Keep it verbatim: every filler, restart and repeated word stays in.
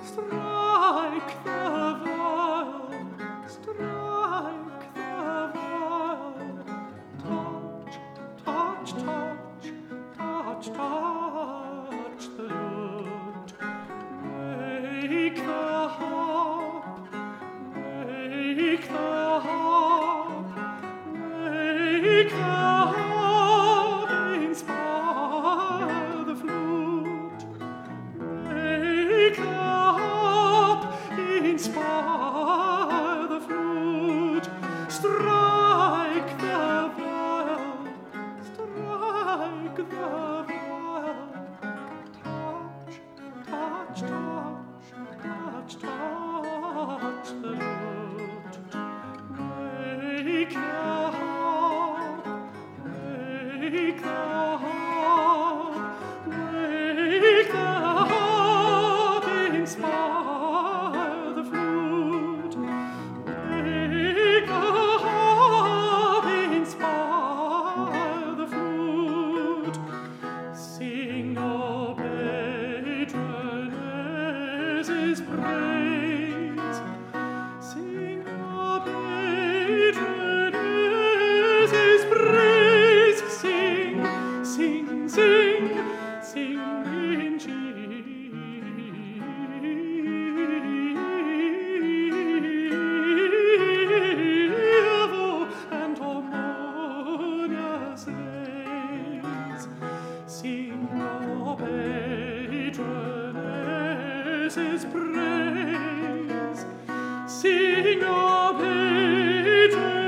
Strike the viol, strike the viol. Touch, touch, touch, touch, touch the lute. Make the harp, make the harp, make the harp inspire the flute. Make the harp inspire the flute. Strike the viol, strike the viol. Touch, touch, touch, touch, touch the lute. Make the harp, make the harp, make the harp inspire the flute. Make the harp inspire the flute. Sing, O patronesses, praise. Sing, O patronesses, praise. Sing, sing, sing, sing in Gievo and harmonious lays. Sing, O patronesses, praise. Sing, O patronesses,